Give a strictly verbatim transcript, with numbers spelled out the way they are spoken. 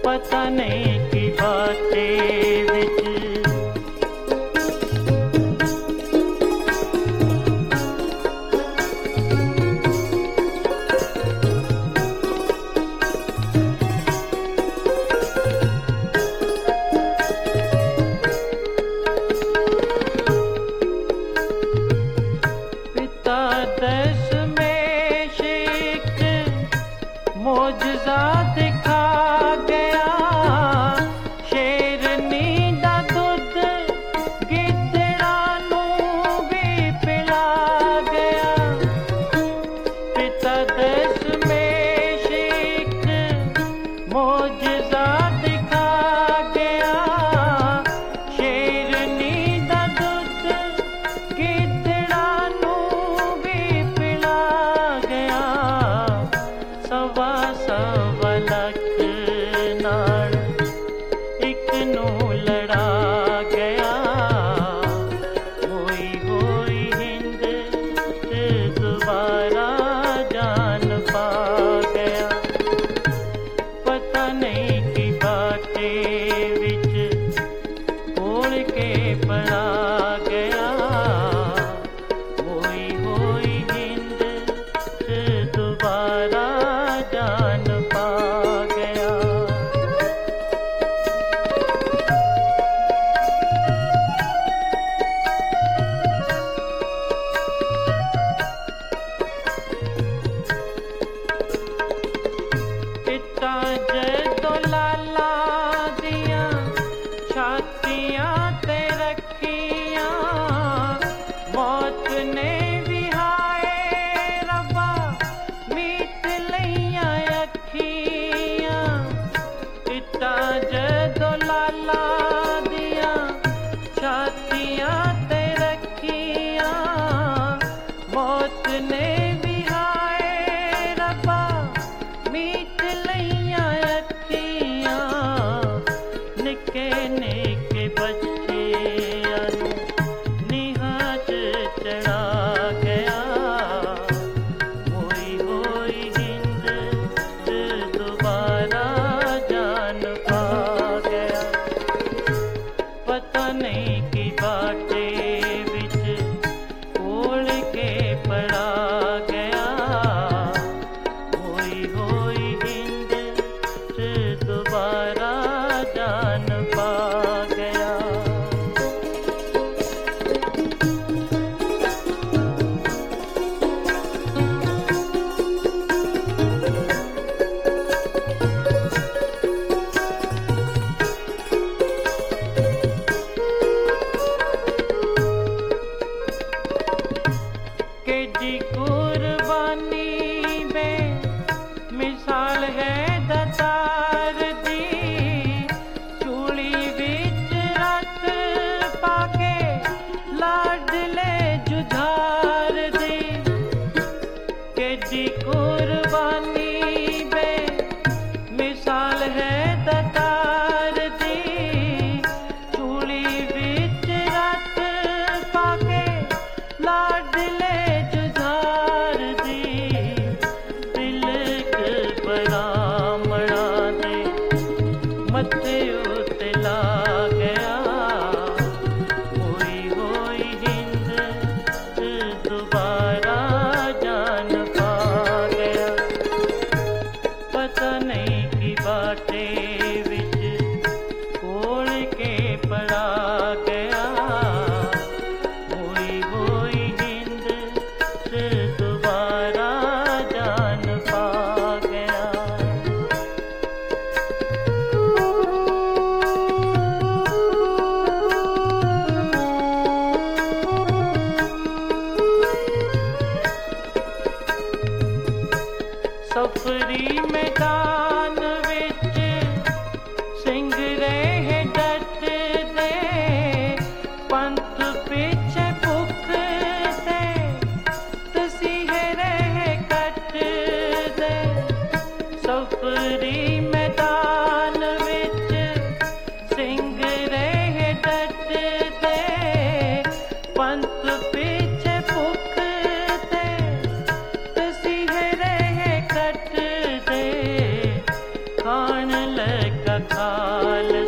पता नहीं की बातें विच पिता दशमेश एक मौजज़ा दिखा गया, शेरनी दा दुध गिदड़ा नूं भी पिला गया। पिता दशमेश एक मौजज़ा दिखा गया, शेरनी दा दुध गिदड़ा नूं भी पिला गया। सवा सवा लख नाल एक नूं लड़ा गया, होई होई हिंद ते दोबारा जान पा गया। पता नहीं की बातें विच बोल के पड़ा गया, होई होई हिंद ते दोबारा जान पा गया। पिता जदों लाला दियां छातियां ते रखियां, मौत ने भी हाय रब्बा मीट लईयां अखियां। पिता जदों लाला दियां छातियां ते रखियां, मौत ने भी हाय रब्बा मीट लईयां अखियां। निके निके बच्चियां नूं निहां च चढ़ा गया, होई होई हिंद ते दोबारा जान पा गया। पता नहीं की बातें विच बोल के पड़ा गया, होई होई हिंद ते दोबारा जान पा गया। केडी कुर्बानी में मिसाल है दातार दी, चूड़ी विच रत पाके लाडले जुझार दी। केडी कुर्बानी में मिसाल है दातार दी, चूड़ी विच रत पाके लाडले जुझार दी। तिलक बरामणा दे मत्थे उत्ते ला गया, होई होई हिंद ते दोबारा जान पा गया। पता नहीं की बातें विच बोल के पड़ा गया, होई होई हिंद ते दोबारा जान पा गया। सफरी मैदान विच खाल का खाल